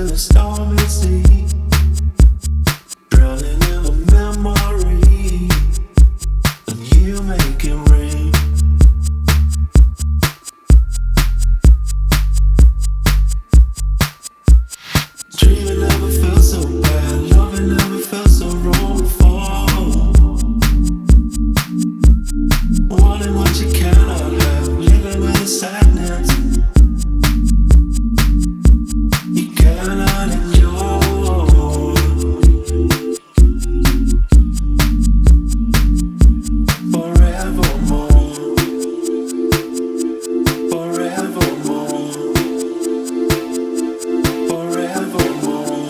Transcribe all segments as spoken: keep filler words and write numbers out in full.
the stormy sea, drowning in a memory, and you make it rain. Dreaming never felt so bad, loving never felt so wrong before. Wanting what you cannot have, living with the sadness you cannot endure. Forevermore, forevermore, forevermore,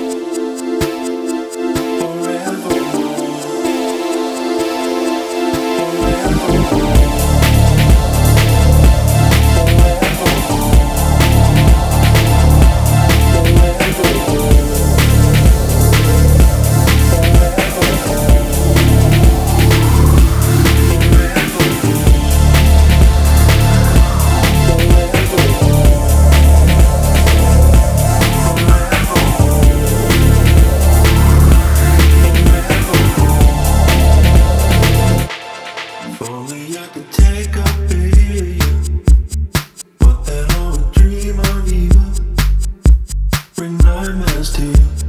if only I could take a billion, put that on a dream of you, bring nightmares to you.